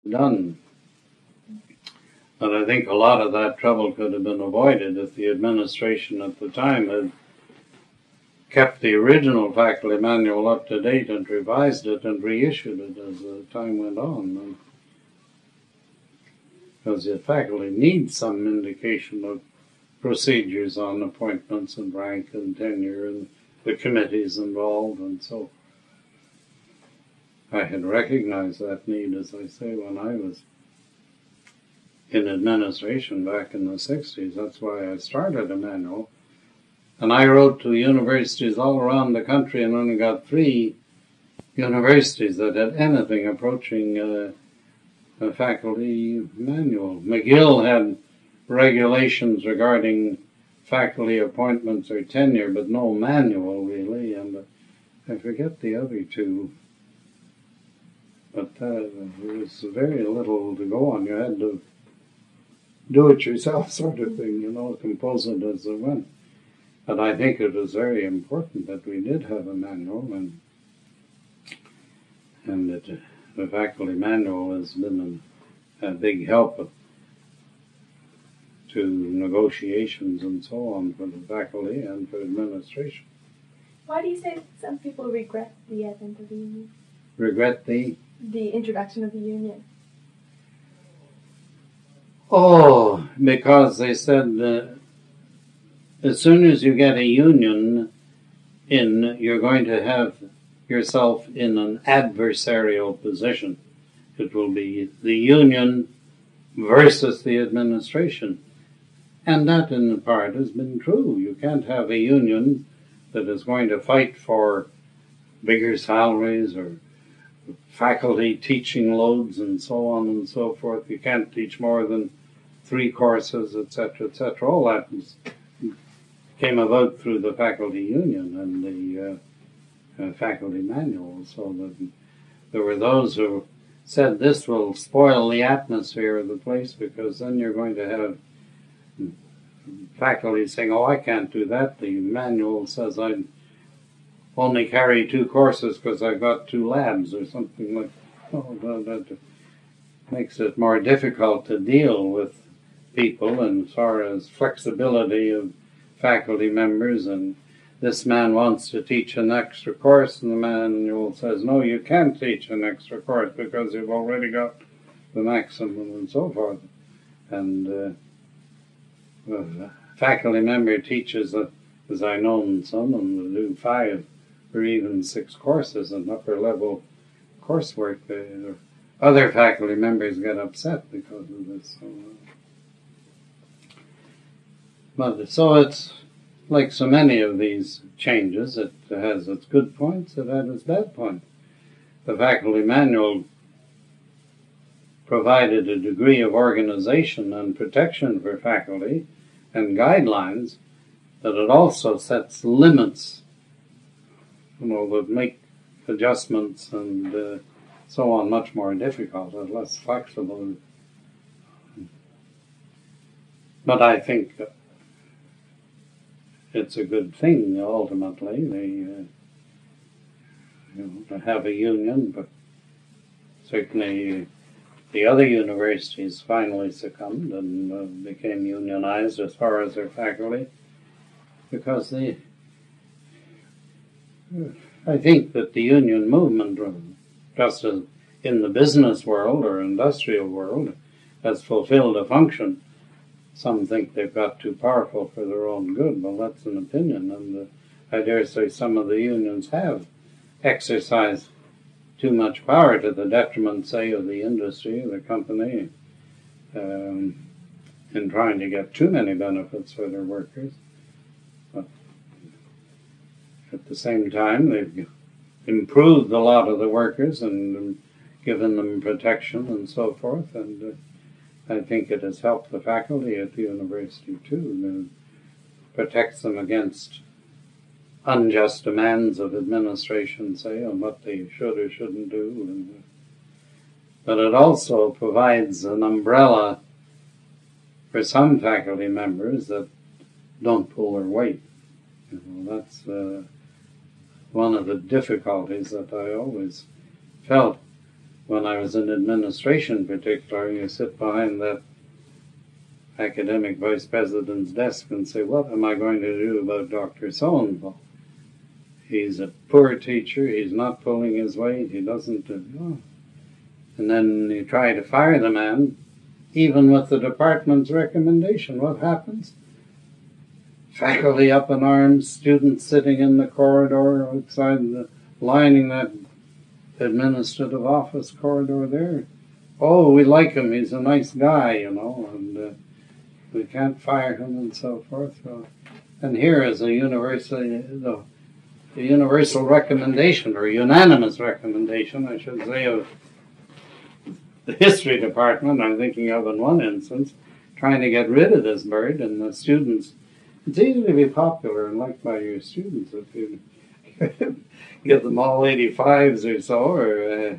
done. But I think a lot of that trouble could have been avoided if the administration at the time had kept the original faculty manual up to date and revised it and reissued it as time went on. Because the faculty needs some indication of procedures on appointments and rank and tenure and the committees involved and so forth. I had recognized that need, as I say, when I was in administration back in the 60s. That's why I started a manual. And I wrote to universities all around the country and only got 3 universities that had anything approaching a faculty manual. McGill had regulations regarding faculty appointments or tenure, but no manual really, and I forget the other 2. But there was very little to go on. You had to do it yourself sort of thing, compose it as it went. But I think it was very important that we did have a manual, and that the faculty manual has been a big help to negotiations and so on for the faculty and for administration. Why do you say some people regret the advent of the union? Regret the introduction of the union? Oh, because they said as soon as you get a union in, you're going to have yourself in an adversarial position. It will be the union versus the administration. And that, in part, has been true. You can't have a union that is going to fight for bigger salaries or faculty teaching loads and so on and so forth. You can't teach more than 3 courses, etc., etc. All that came about through the faculty union and the faculty manual. So that there were those who said this will spoil the atmosphere of the place, because then you're going to have faculty saying, oh, I can't do that. The manual says I only carry 2 courses because I've got 2 labs or something like that. Oh, that makes it more difficult to deal with people, and as far as flexibility of faculty members, and this man wants to teach an extra course, and the manual says, no, you can't teach an extra course because you've already got the maximum and so forth. And a faculty member teaches, as I know some, and they do 5 or even 6 courses in upper level coursework. Other faculty members get upset because of this. So it's like so many of these changes, it has its good points, it has its bad points. The faculty manual provided a degree of organization and protection for faculty and guidelines, but it also sets limits, that make adjustments and so on much more difficult and less flexible. But I think it's a good thing ultimately, to have a union, but certainly the other universities finally succumbed and became unionized as far as their faculty, because I think that the union movement, just as in the business world or industrial world, has fulfilled a function. Some think they've got too powerful for their own good. Well, that's an opinion, and I dare say some of the unions have exercised too much power to the detriment, say, of the industry, the company, in trying to get too many benefits for their workers. But at the same time, they've improved a lot of the workers and given them protection and so forth, and I think it has helped the faculty at the university too. It protects them against unjust demands of administration, say, on what they should or shouldn't do. But it also provides an umbrella for some faculty members that don't pull their weight. That's one of the difficulties that I always felt when I was in administration particularly, you sit behind that academic vice president's desk and say, what am I going to do about Dr. So-and-so? He's a poor teacher, he's not pulling his weight, he doesn't, and then you try to fire the man, even with the department's recommendation. What happens? Faculty up in arms, students sitting in the corridor outside, lining that administrative office corridor there. Oh, we like him, he's a nice guy, and we can't fire him and so forth. And here is a universal recommendation, or unanimous recommendation, I should say, of the history department, I'm thinking of in one instance, trying to get rid of this bird, and the students, it's easy to be popular and liked by your students if you give them all 85s or so,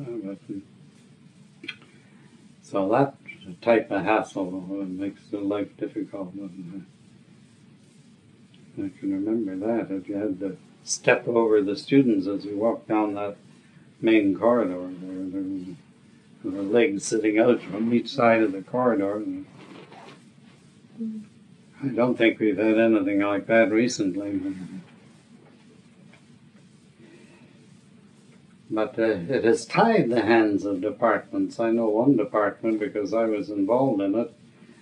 so that type of hassle makes the life difficult. I can remember that, if you had to step over the students as you walk down that main corridor. There were legs sitting out from each side of the corridor. I don't think we've had anything like that recently. But it has tied the hands of departments. I know one department because I was involved in it,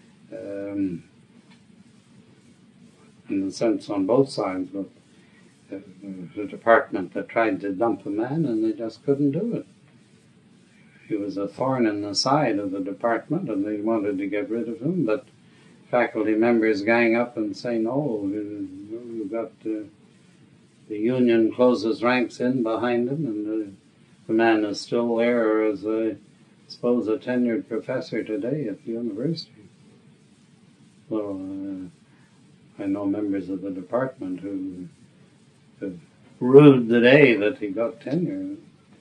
in the sense on both sides, but the department that tried to dump a man and they just couldn't do it. He was a thorn in the side of the department and they wanted to get rid of him, but faculty members gang up and say, no, you've got the union closes ranks in behind him, and the man is still there as, I suppose, a tenured professor today at the university. So I know members of the department who have rued the day that he got tenure.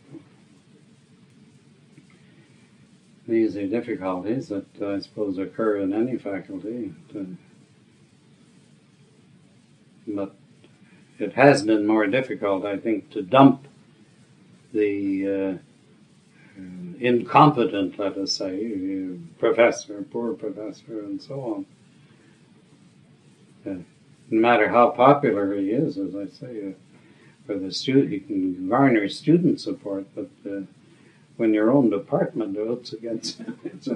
These are difficulties that I suppose occur in any faculty. But it has been more difficult, I think, to dump the incompetent, let us say, professor, poor professor, and so on. No matter how popular he is, as I say, for the student, he can garner student support, but when your own department votes against him,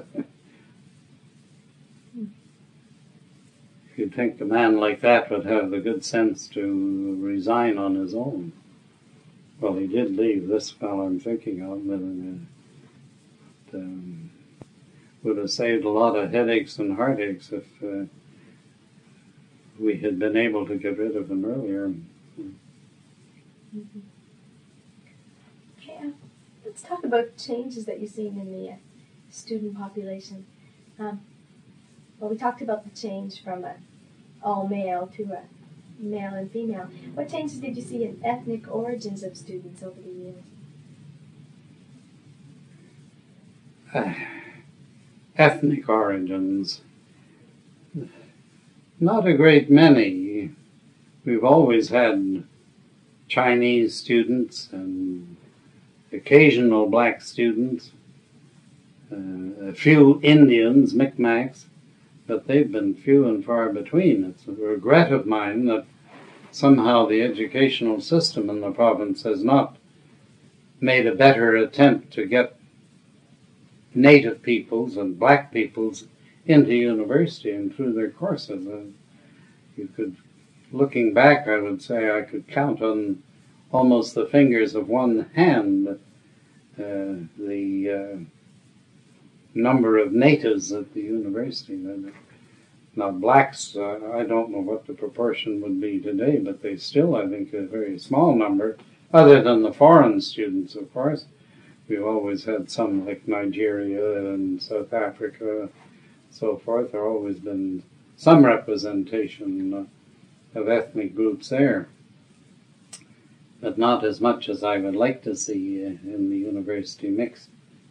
you'd think a man like that would have the good sense to resign on his own. Well, he did leave, this fellow I'm thinking of, but would have saved a lot of headaches and heartaches if we had been able to get rid of him earlier. Mm-hmm. Okay, let's talk about changes that you've seen in the student population. Well, we talked about the change from all male to male and female. What changes did you see in ethnic origins of students over the years? Ethnic origins. Not a great many. We've always had Chinese students and occasional black students, a few Indians, Micmacs, but they've been few and far between. It's a regret of mine that somehow the educational system in the province has not made a better attempt to get native peoples and black peoples into university and through their courses. You could, looking back, I would say I could count on almost the fingers of one hand the number of natives at the university. Now, blacks, I don't know what the proportion would be today, but they still, I think, a very small number, other than the foreign students, of course. We've always had some, like Nigeria and South Africa, so forth. There have always been some representation of ethnic groups there, but not as much as I would like to see in the university mix.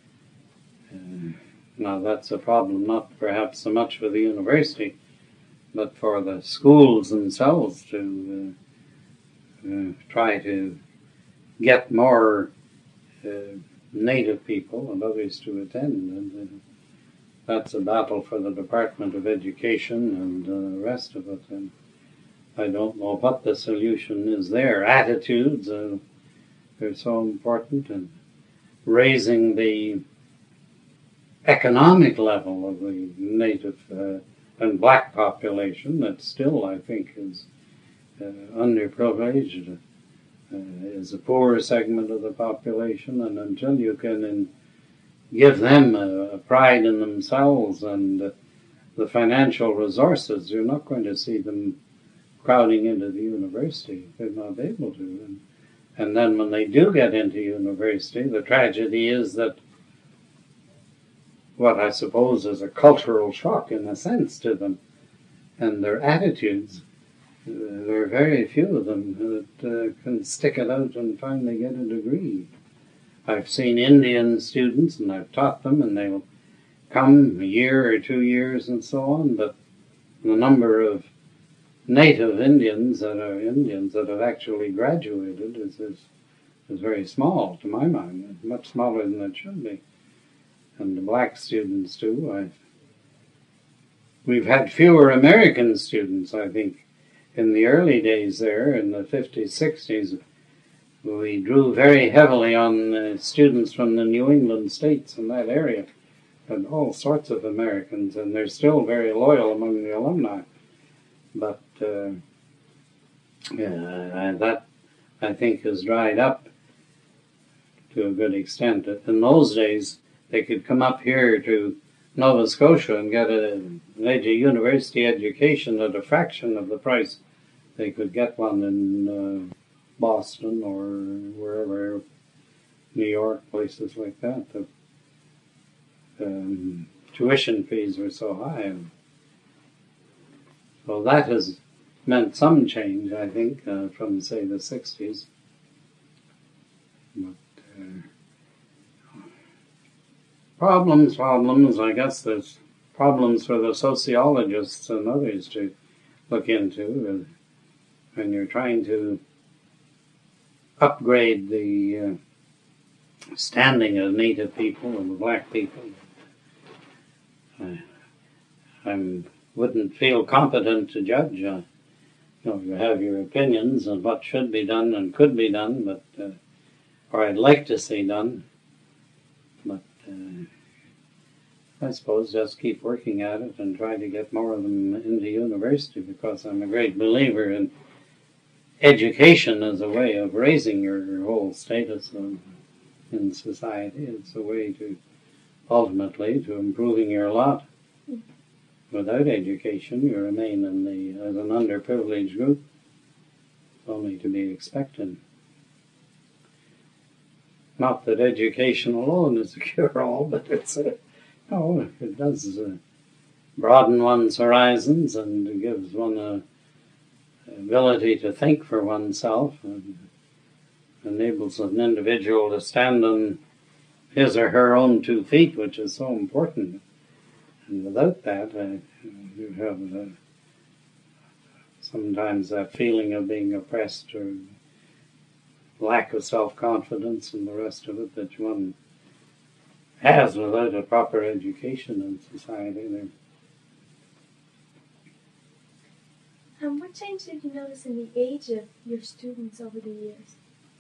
Now, that's a problem, not perhaps so much for the university, but for the schools themselves to try to get more native people and others to attend. And that's a battle for the Department of Education and the rest of it. And I don't know what the solution is there. Attitudes are so important, and raising the economic level of the native and black population that still, I think, is underprivileged, is a poor segment of the population, and until you can give them a pride in themselves and the financial resources, you're not going to see them crowding into the university. They're not able to. And then when they do get into university, the tragedy is that what I suppose is a cultural shock in a sense to them, and their attitudes, there are very few of them that can stick it out and finally get a degree. I've seen Indian students, and I've taught them, and they'll come a year or 2 years and so on, but the number of native Indians that have actually graduated is very small, to my mind, much smaller than it should be. And the black students too. We've had fewer American students, I think. In the early days there, in the 50s, 60s, we drew very heavily on students from the New England states in that area, and all sorts of Americans, and they're still very loyal among the alumni. But that, I think, has dried up to a good extent. In those days, they could come up here to Nova Scotia and get a university education at a fraction of the price they could get one in Boston or wherever, New York, places like that. The tuition fees were so high. So that has meant some change, I think, from, say, the 60s. But problems, I guess there's problems for the sociologists and others to look into when you're trying to upgrade the standing of native people and black people. I wouldn't feel competent to judge. You have your opinions on what should be done and could be done, but or I'd like to see done. But I suppose just keep working at it and try to get more of them into university, because I'm a great believer in education as a way of raising your whole status in society. It's a way to, ultimately, to improving your lot. Without education, you remain as an underprivileged group. It's only to be expected. Not that education alone is a cure-all, but it does broaden one's horizons and gives one an ability to think for oneself, and enables an individual to stand on his or her own 2 feet, which is so important. And without that, you have sometimes that feeling of being oppressed or lack of self-confidence and the rest of it that one has without a proper education in society. What change did you notice in the age of your students over the years?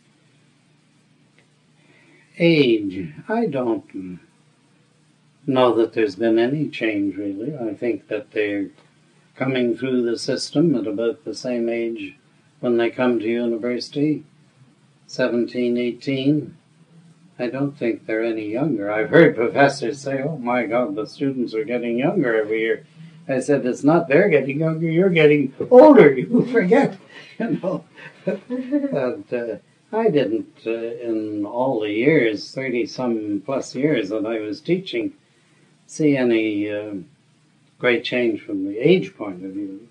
Age? I don't know that there's been any change, really. I think that they're coming through the system at about the same age when they come to university, 17, 18. I don't think they're any younger. I've heard professors say, "Oh my God, the students are getting younger every year." I said, "It's not they're getting younger, you're getting older, you forget." And I didn't, in all the years, 30-some plus years that I was teaching, see any great change from the age point of view.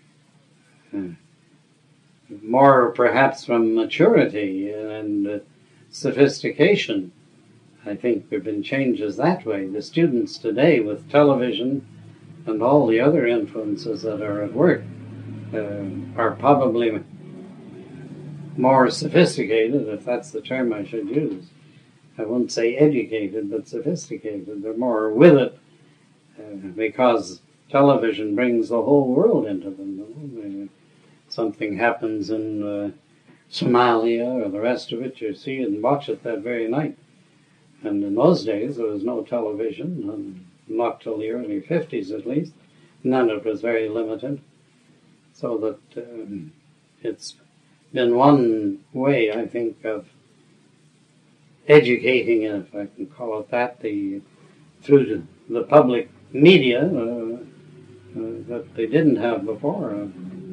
More perhaps from maturity and sophistication. I think there have been changes that way. The students today, with television and all the other influences that are at work, are probably more sophisticated, if that's the term I should use. I wouldn't say educated, but sophisticated. They're more with it because television brings the whole world into them. Something happens in Somalia or the rest of it, you see it and watch it that very night. And in those days, there was no television, not till the early 50s at least. And then it was very limited. So that it's been one way, I think, of educating, if I can call it that, through the public media that they didn't have before.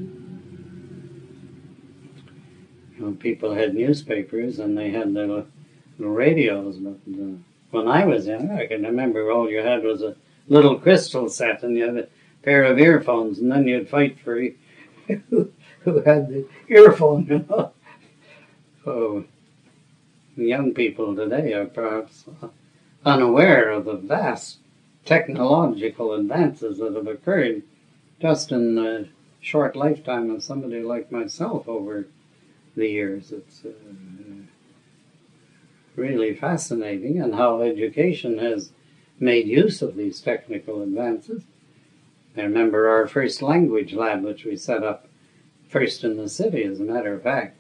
People had newspapers and they had the radios, but when I was young, I can remember all you had was a little crystal set and you had a pair of earphones, and then you'd fight for who had the earphone, So young people today are perhaps unaware of the vast technological advances that have occurred just in the short lifetime of somebody like myself over the years. It's really fascinating, and how education has made use of these technical advances. I remember our first language lab, which we set up first in the city, as a matter of fact.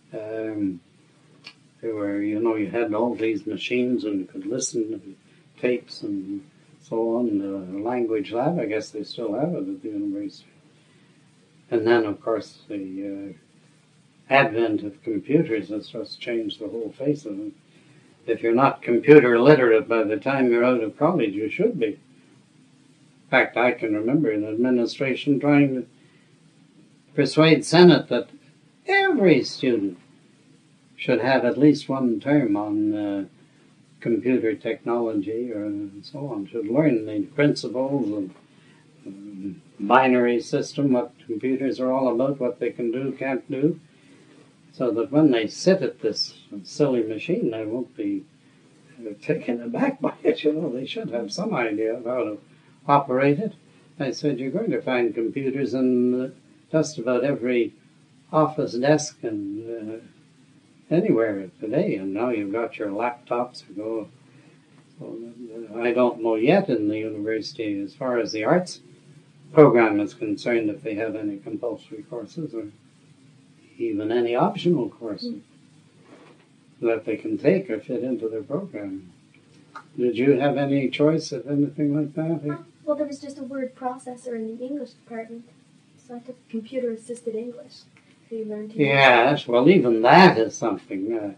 There were, you had all these machines and you could listen to tapes and so on. The language lab, I guess they still have it at the university. And then, of course, the advent of computers has just changed the whole face of it. If you're not computer literate by the time you're out of college, you should be. In fact, I can remember an administration trying to persuade Senate that every student should have at least one term on computer technology or so on, should learn the principles of binary system, what computers are all about, what they can do, can't do, so that when they sit at this silly machine, they won't be taken aback by it. They should have some idea of how to operate it. I said, you're going to find computers in just about every office desk and anywhere today, and now you've got your laptops to go. So, I don't know yet in the university, as far as the arts program is concerned, if they have any compulsory courses or even any optional courses that they can take or fit into their program. Did you have any choice of anything like that? Well, there was just a word processor in the English department, so I took computer-assisted English. So you learned to Yes, well, even that is something.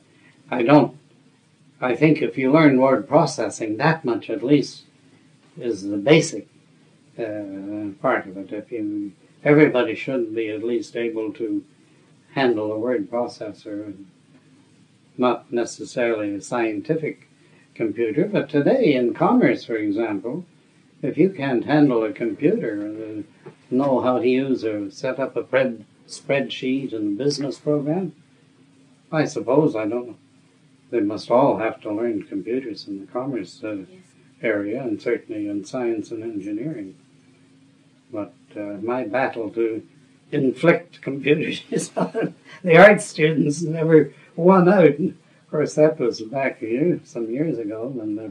I think if you learn word processing, that much at least is the basic part of it. Everybody should be at least able to handle a word processor, not necessarily a scientific computer, but today in commerce, for example, if you can't handle a computer, know how to use or set up a spreadsheet and a business program, I suppose, I don't know, they must all have to learn computers in the commerce area, and certainly in science and engineering. But my battle to inflict computers on the art students never won out. Of course, that was back some years ago,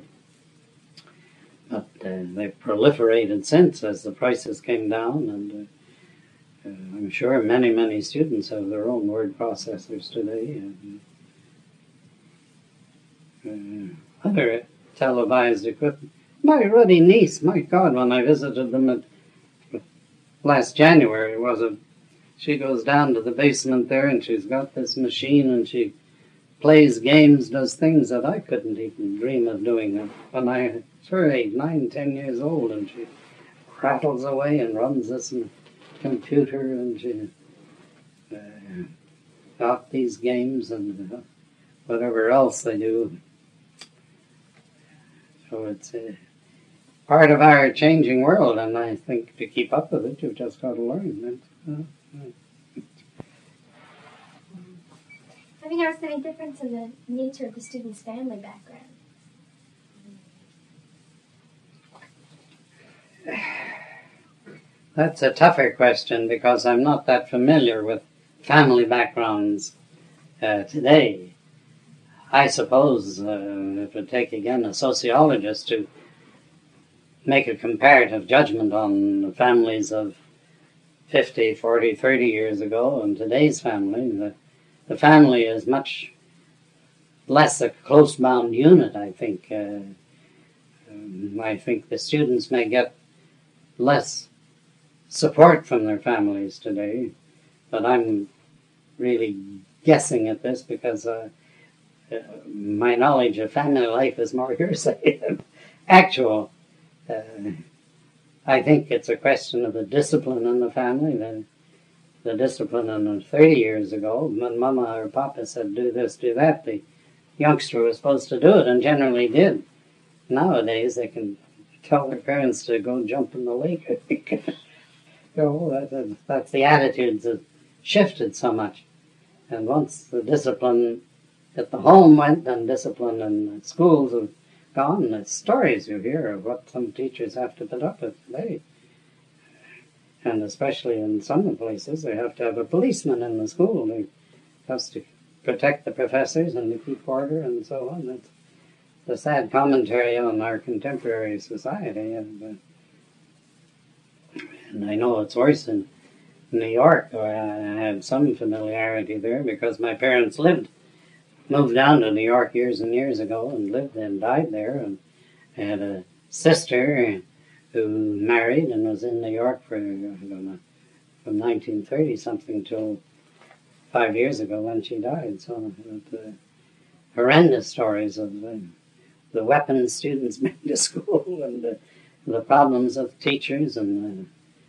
but they've proliferated since as the prices came down, and I'm sure many students have their own word processors today. And other televised equipment. My ruddy niece, my God, when I visited them last January, she goes down to the basement there and she's got this machine and she plays games, does things that I couldn't even dream of doing when I was her age, 9, 10 years old, and she rattles away and runs this computer and she got these games and whatever else they do. So it's part of our changing world, and I think to keep up with it, you've just got to learn. Have you noticed any difference in the nature of the student's family background? That's a tougher question because I'm not that familiar with family backgrounds today. I suppose it would take again a sociologist to make a comparative judgment on the families of 50, 40, 30 years ago and today's family. The family is much less a close-bound unit, I think. I think the students may get less support from their families today, but I'm really guessing at this because my knowledge of family life is more hearsay than actual. I think it's a question of the discipline in the family, the discipline in 30 years ago, when Mama or Papa said, do this, do that, the youngster was supposed to do it and generally did. Nowadays, they can tell their parents to go jump in the lake, I think. That's the attitudes that shifted so much. And once the discipline at the home went and discipline in the schools have gone, the stories you hear of what some teachers have to put up with today. And especially in some places, they have to have a policeman in the school. They have to protect the professors and to keep order and so on. That's the sad commentary on our contemporary society. And I know it's worse in New York, where I had some familiarity there because my parents moved down to New York years and years ago and lived and died there. And I had a sister who married and was in New York for, I don't know, from 1930 something till 5 years ago when she died. So the horrendous stories of the weapons students bring to school and the problems of teachers and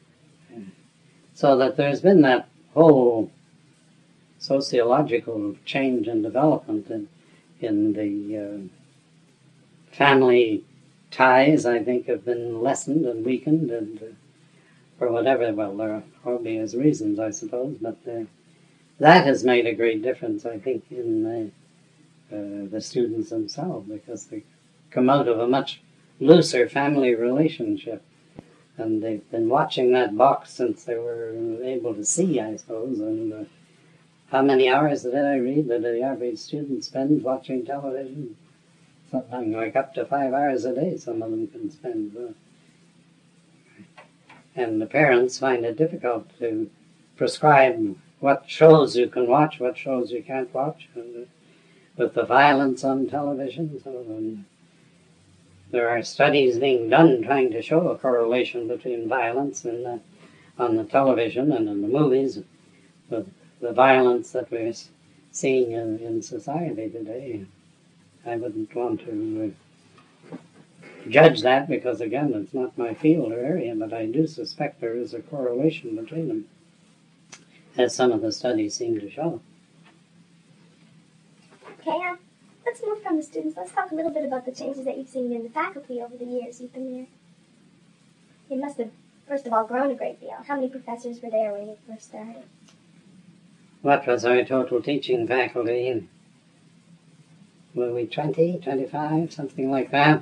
so that there's been that whole sociological change and development in the family ties, I think, have been lessened and weakened, and for whatever, well, there are obvious reasons, I suppose, but that has made a great difference, I think, in the students themselves, because they come out of a much looser family relationship. And they've been watching that box since they were able to see, I suppose. And how many hours did I read that the average student spends watching television? Something like up to 5 hours a day some of them can spend. And the parents find it difficult to prescribe what shows you can watch, what shows you can't watch, and, with the violence on television. So there are studies being done trying to show a correlation between violence and on the television and in the movies, the violence that we're seeing in society today. I wouldn't want to judge that because, again, it's not my field or area, but I do suspect there is a correlation between them, as some of the studies seem to show. Okay, let's move from the students. Let's talk a little bit about the changes that you've seen in the faculty over the years you've been there. You must have, first of all, grown a great deal. How many professors were there when you first started? What was our total teaching faculty? Were we 20, 25, something like that?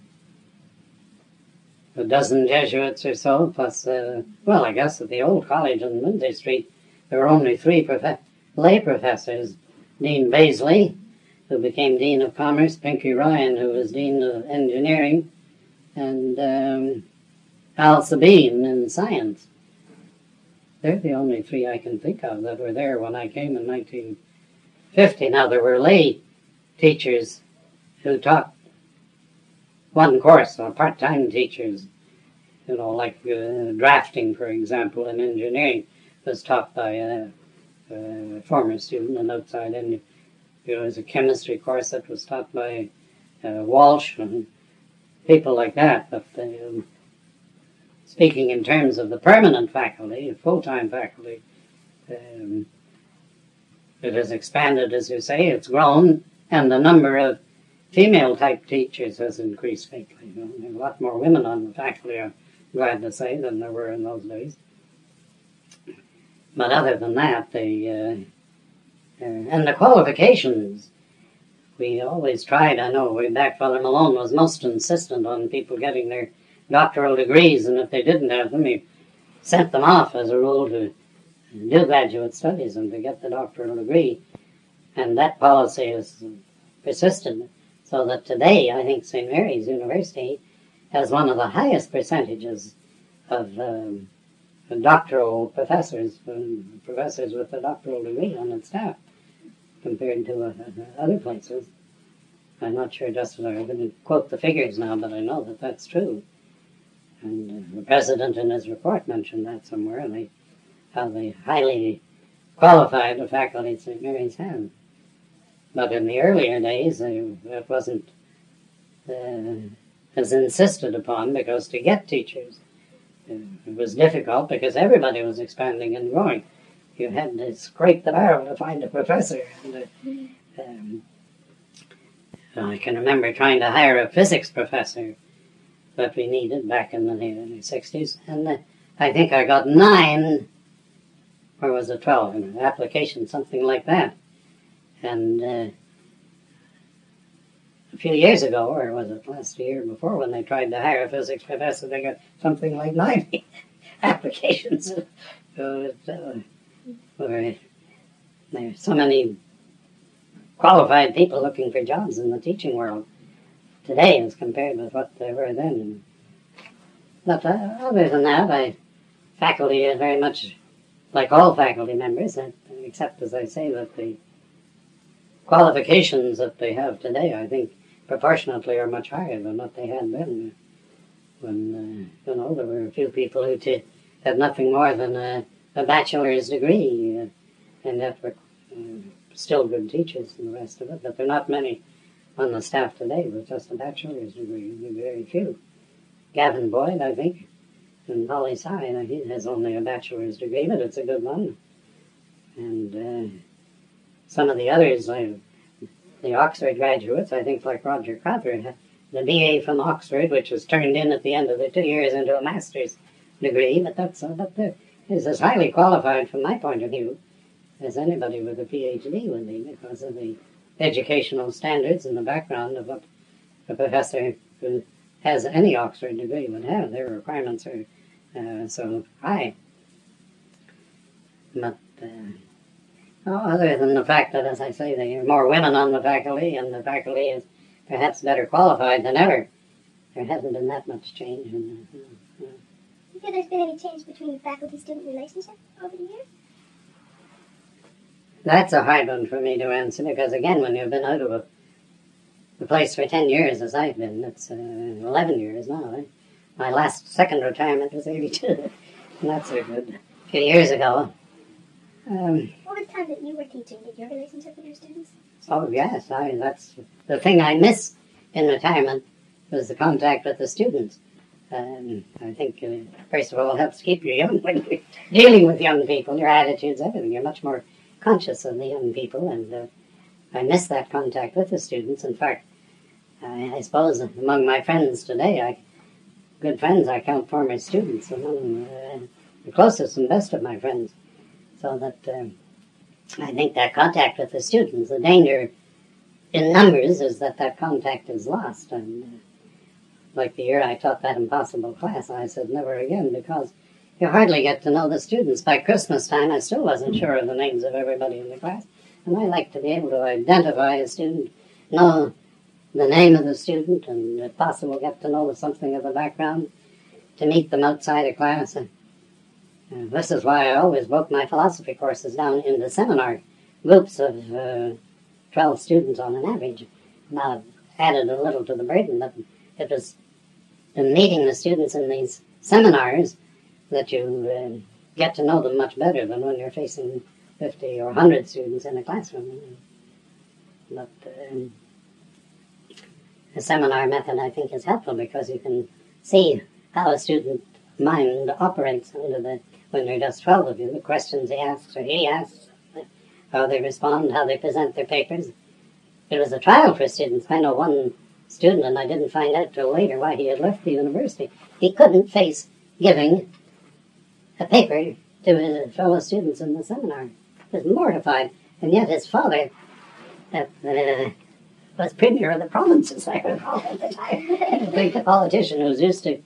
A dozen Jesuits or so, plus, well, I guess at the old college on Lindsay Street, there were only 3 lay professors. Dean Baisley, who became Dean of Commerce, Pinky Ryan, who was Dean of Engineering, and Al Sabine in Science. They're the only 3 I can think of that were there when I came in 1950. Now, there were lay teachers who taught one course, or part-time teachers, like drafting, for example, in engineering, was taught by a former student, an outside engineer. There was a chemistry course that was taught by Walsh and people like that. But speaking in terms of the permanent faculty, full-time faculty, it has expanded, as you say, it's grown, and the number of female-type teachers has increased greatly. There are a lot more women on the faculty, I'm glad to say, than there were in those days. But other than that, and the qualifications, we always tried, I know, way back, Father Malone was most insistent on people getting their doctoral degrees, and if they didn't have them, he sent them off as a rule to do graduate studies and to get the doctoral degree. And that policy has persisted. So that today, I think St. Mary's University has one of the highest percentages of doctoral professors, professors with a doctoral degree on its staff, compared to other places. I'm not sure just I didn't quote the figures now, but I know that that's true. And the president in his report mentioned that somewhere, how they highly qualified the faculty at St. Mary's have. But in the earlier days, it wasn't as insisted upon, because to get teachers, it was difficult because everybody was expanding and growing. You had to scrape the barrel to find a professor. And, I can remember trying to hire a physics professor that we needed back in the 60s. And I think I got 9, or was it 12, in an application, something like that. And a few years ago, or was it last year before, when they tried to hire a physics professor, they got something like 90 applications. So there's so many qualified people looking for jobs in the teaching world today as compared with what they were then. But other than that, faculty is very much like all faculty members, except, as I say, that the qualifications that they have today, I think, proportionately are much higher than what they had then. When, there were a few people who had nothing more than a bachelor's degree, and that were still good teachers and the rest of it, but there are not many on the staff today with just a bachelor's degree. There are very few. Gavin Boyd, I think, and Polly Sy, he has only a bachelor's degree, but it's a good one. And some of the others, the Oxford graduates, I think, like Roger Crowther, the BA from Oxford, which was turned in at the end of the 2 years into a master's degree, but is as highly qualified from my point of view as anybody with a PhD would be, because of the educational standards and the background of what a professor who has any Oxford degree would have. Their requirements are so high. But other than the fact that, as I say, there are more women on the faculty, and the faculty is perhaps better qualified than ever, there hasn't been that much change. Do you feel there's been any change between the faculty-student relationship over the years? That's a hard one for me to answer, because again, when you've been out of the place for 10 years, as I've been, it's 11 years now. My second retirement was 82, and that's a good few years ago. Over the time that you were teaching, did your relationship with your students? Oh yes, that's the thing I miss in retirement, was the contact with the students. I think, first of all, it helps keep you young when you're dealing with young people, your attitudes, everything. You're much more conscious of the young people, and I miss that contact with the students. In fact, I suppose among my friends today, good friends, I count former students among the closest and best of my friends. So that I think that contact with the students, the danger in numbers is that contact is lost. And like the year I taught that impossible class, I said never again, because you hardly get to know the students. By Christmas time, I still wasn't sure of the names of everybody in the class. And I like to be able to identify a student, know the name of the student, and if possible get to know something of the background, to meet them outside of class. And this is why I always broke my philosophy courses down into seminar groups of 12 students on an average. Now I've added a little to the burden, but it was in meeting the students in these seminars that you get to know them much better than when you're facing 50 or 100 students in a classroom. But the seminar method, I think, is helpful because you can see how a student mind operates when there are just 12 of you, the questions he asks or he asks, how they respond, how they present their papers. It was a trial for students. I know one student, and I didn't find out till later why he had left the university. He couldn't face giving a paper to his fellow students in the seminar. He was mortified, and yet his father was premier of the province, as I recall at the time. I think the politician who was used to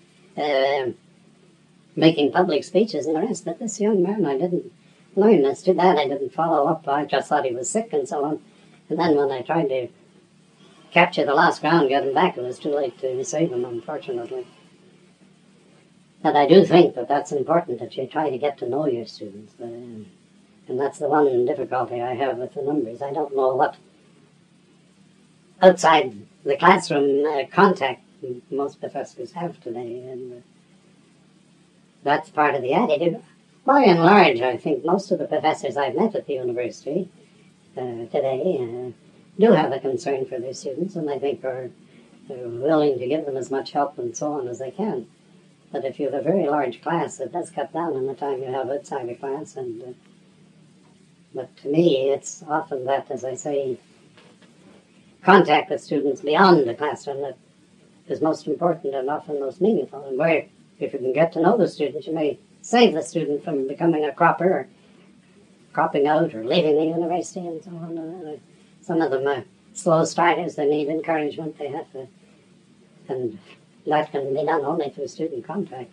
making public speeches and the rest, but this young man, I didn't learn. It's too bad I didn't follow up. I just thought he was sick and so on. And then when I tried to capture the lost ground, get them back. It was too late to save them, unfortunately. But I do think that that's important, that you try to get to know your students. And that's the one difficulty I have with the numbers. I don't know what outside the classroom contact most professors have today. And that's part of the attitude. By and large, I think most of the professors I've met at the university today do have a concern for their students, and I think are willing to give them as much help and so on as they can. But if you have a very large class, it does cut down on the time you have outside the class. And but to me, it's often that, as I say, contact with students beyond the classroom that is most important and often most meaningful. And where, if you can get to know the student, you may save the student from becoming a cropper or cropping out or leaving the university and so on. Some of them are slow starters. They need encouragement. They have to, and that can be done only through student contact.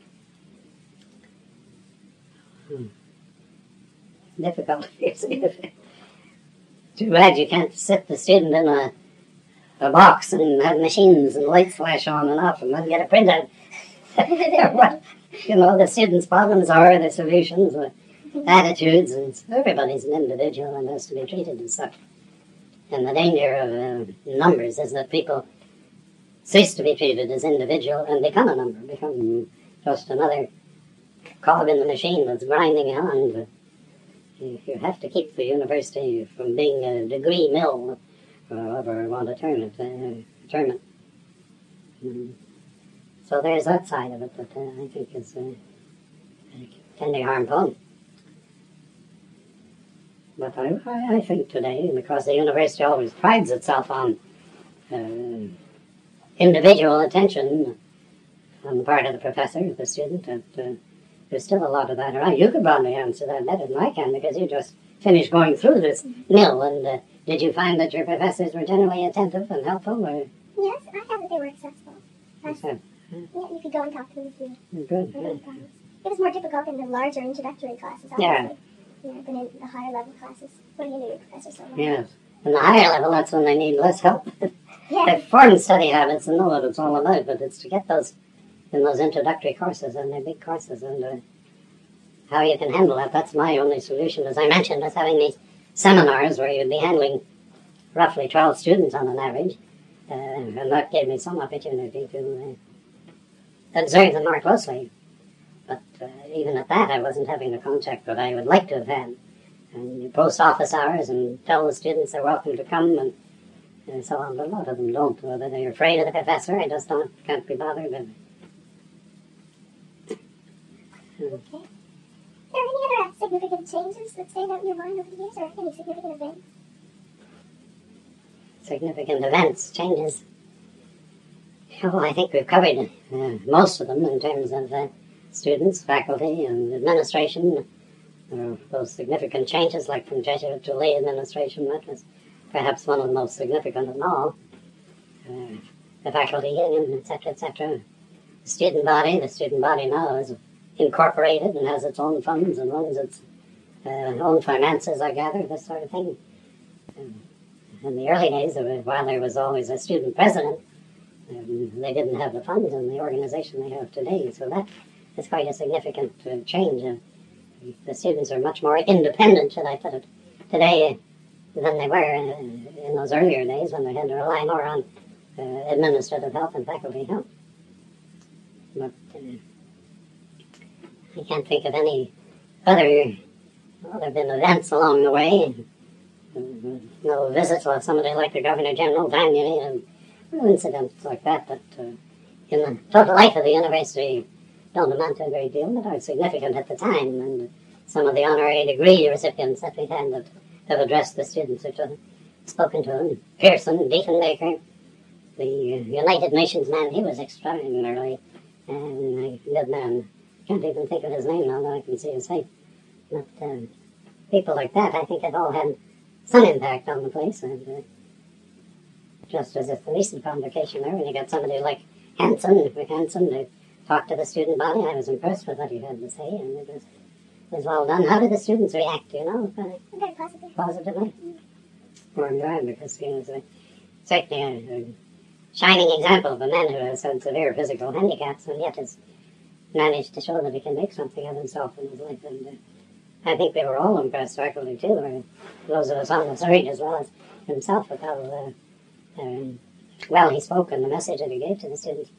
Difficult, you see. Too bad you can't sit the student in a box and have machines and lights flash on and off and then get a printout. What, the students' problems are, their solutions, attitudes, and everybody's an individual and has to be treated as such. And the danger of numbers is that people cease to be treated as individual and become a number, become just another cog in the machine that's grinding on. You have to keep the university from being a degree mill, or however you want to term it. So there's that side of it that I think is can be harmful. But I think today, because the university always prides itself on individual attention on the part of the professor, the student, that there's still a lot of that around. You could probably answer that better than I can, because you just finished going through this mill. And did you find that your professors were generally attentive and helpful? Or? Yes, I found that they were accessible. Yeah, you could go and talk to them if you Good. had any problems. It was more difficult in the larger introductory classes, obviously. Yeah. Than in the higher level classes, when you knew your professor so well. Yes. In the higher level, that's when they need less help. Yeah. They form study habits and know what it's all about, but it's to get those in those introductory courses, and they're big courses, and how you can handle that. That's my only solution, as I mentioned, is having these seminars where you'd be handling roughly 12 students on an average, and that gave me some opportunity to observe them more closely. But even at that, I wasn't having the contact that I would like to have had. And you post office hours and tell the students they're welcome to come and so on, but a lot of them don't. Whether they're afraid of the professor, I just can't be bothered with. Okay. Are there any other significant changes that stand out in your mind over the years, or any significant events? Significant events, changes. Well, I think we've covered most of them in terms of students, faculty, and administration. Those significant changes, like from Jesuit to lay administration, that was perhaps one of the most significant of them all. The faculty union, etc., etc. The student body now is incorporated and has its own funds and runs its own finances, I gather, this sort of thing. In the early days, while there was always a student president, they didn't have the funds and the organization they have today, so that is quite a significant change. The students are much more independent, should I put it, today than they were in those earlier days when they had to rely more on administrative help and faculty help. But I can't think of any other been events along the way. No visits of somebody like the Governor General annually and incidents like that in the total life of the university don't amount to a great deal, but are significant at the time. And some of the honorary degree recipients that we've had that have addressed the students or spoken to them. Pearson, Diefenbaker, the United Nations man, he was extraordinarily a good man. Can't even think of his name now that I can see his face. But people like that, I think, have all had some impact on the place. And just as if the recent convocation there, when you got somebody like Hanson to talk to the student body, I was impressed with what he had to say, and it was well done. How did the students react, Very positively. Positively? Well, I'm glad, because certainly a shining example of a man who has had severe physical handicaps and yet has managed to show that he can make something of himself in his life. And I think they were all impressed, faculty too, or those of us on the street as well as himself, with how well he spoke and the message that he gave to the students.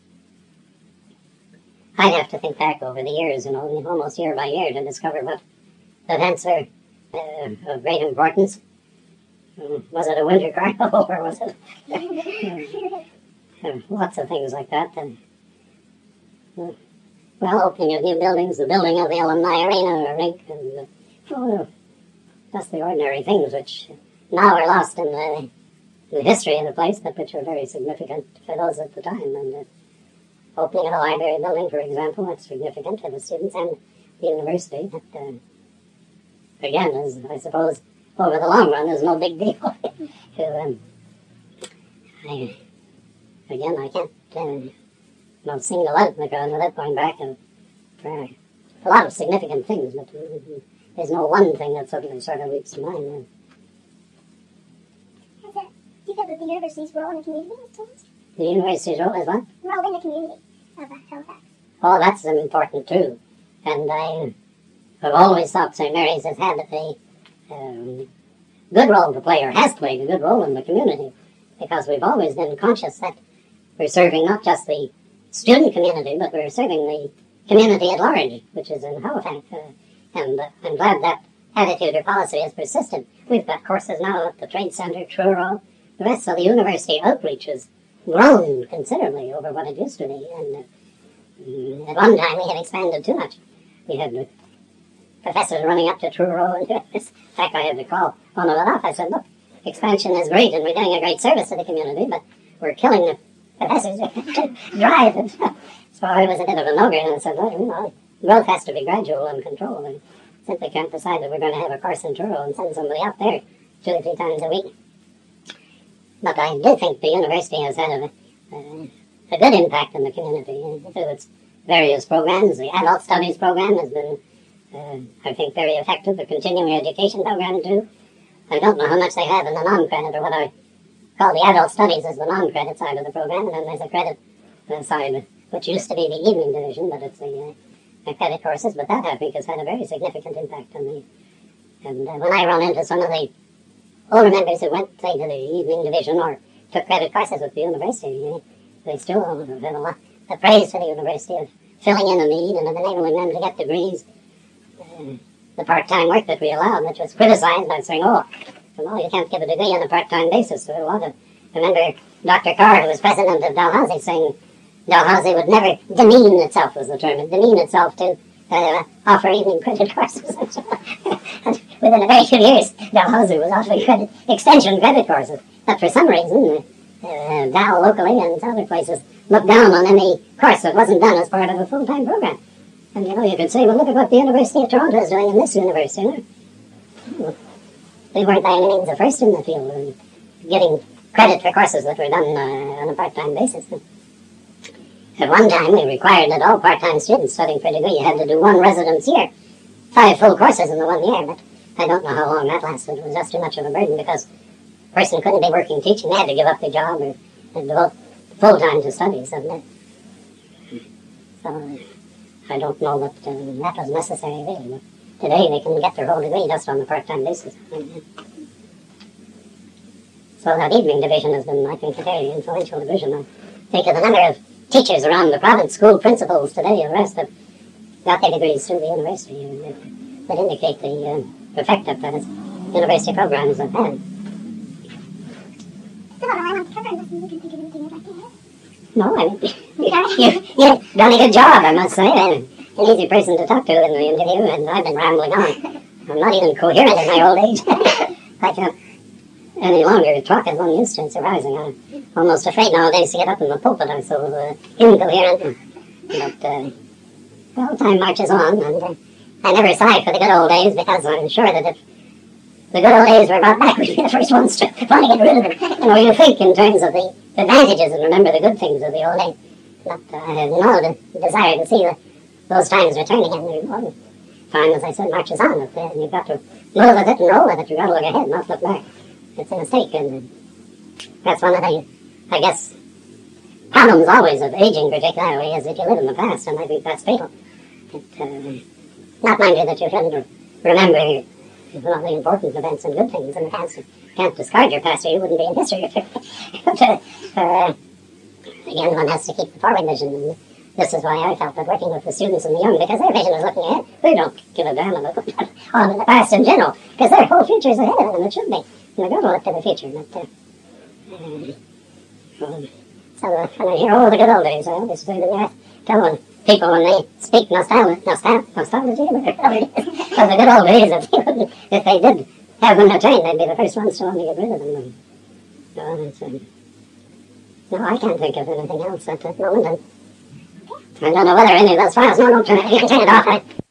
I'd have to think back over the years, almost year by year, to discover what events are of great importance. Was it a winter carnival, or was it lots of things like that? And, well, opening of new buildings, the building of the alumni arena or rink, and just the ordinary things which now are lost in the history of the place, but which were very significant for those at the time. And opening of the library building, for example, that's significant for the students and the university. That, again, is, I suppose, over the long run, is no big deal. I can't single out the crowd without going back and for a lot of significant things, but there's no one thing that suddenly sort of leaps to mind. Do you feel that the university's role in the community has changed? The university's role is what? Role in the community of Halifax. Oh, that's important too. And I have always thought St. Mary's has had a good role to play, or has played a good role in the community, because we've always been conscious that we're serving not just the student community, but we're serving the community at large, which is in Halifax. And I'm glad that attitude or policy has persisted. We've got courses now at the Trade Centre, Truro, the rest of the university outreach has grown considerably over what it used to be. And at one time we had expanded too much. We had professors running up to Truro, and in fact I had to call one of them up. I said, look, expansion is great and we're doing a great service to the community, but we're killing the professors to drive. And so I was a bit of an ogre, and I said, well, growth has to be gradual and controlled, and simply can't decide that we're going to have a course in Truro and send somebody up there 2 or 3 times a week. But I do think the university has had a good impact in the community through its various programs. The adult studies program has been, I think, very effective. The continuing education program too. I don't know how much they have in the non-credit, or what I call the adult studies as the non-credit side of the program, and then there's a credit side, which used to be the evening division, but it's the credit courses. But that, I think, has had a very significant impact on me. And when I run into some of the older members who went, say, to the evening division or took credit courses at the university, they still have a lot of praise for the university of filling in a need and of enabling them to get degrees. The part-time work that we allowed, which was criticized by saying, you can't give a degree on a part-time basis. So I remember Dr. Carr, who was president of Dalhousie, saying Dalhousie would never demean itself, was the term, demean itself to offer evening credit courses. And within a very few years, Dalhousie was offering extension credit courses. But for some reason, Dal locally and other places looked down on any course that wasn't done as part of a full-time program. And you could say, well, look at what the University of Toronto is doing in this university. They weren't by any means the first in the field in getting credit for courses that were done on a part-time basis. At one time, we required that all part-time students studying for a degree had to do 1 residence year, 5 full courses in the 1 year, but I don't know how long that lasted. It was just too much of a burden because a person couldn't be working teaching. They had to give up their job and devote full-time to studies. So I don't know that that was necessary really. But today they can get their whole degree just on a part-time basis. So that evening division has been, I think, a very influential division. I think of the number of teachers around the province, school principals today, and the rest have got their degrees through the university. That indicate the effect that the university programs have had. No, I mean, you've done a good job, I must say. I'm an easy person to talk to in the interview, and I've been rambling on. I'm not even coherent in my old age. I can't any longer talk as one used to. It's surprising. I'm almost afraid nowadays to get up in the pulpit. I'm so incoherent. But, well, time marches on, and I never sigh for the good old days, because I'm sure that if the good old days were brought back, we'd be the first ones to want to get rid of them. You think in terms of the advantages and remember the good things of the old days. But I have no desire to see those times return again. Time, as I said, marches on. You've got to move with it and roll with it. You've got to look ahead, not look back. It's a mistake. And That's one of the, I guess, problems always of aging particularly is if you live in the past, and I think that's fatal. Not mind you that you shouldn't remember all the important events and good things in the past. You can't discard your past or you wouldn't be in history. But, again, one has to keep the forward vision. And this is why I felt that working with the students and the young, because their vision is looking ahead. We don't give a damn about all the past in general, because their whole future is ahead of them, it should be. And they're going to look to the future. But, so when I hear, the good old days, I always say to tell people when they speak nostalgia of the good old days, if they did have them trained, they'd be the first ones to want to get rid of them. No, I can't think of anything else at the moment. I don't know whether any of those files, no, don't turn it off.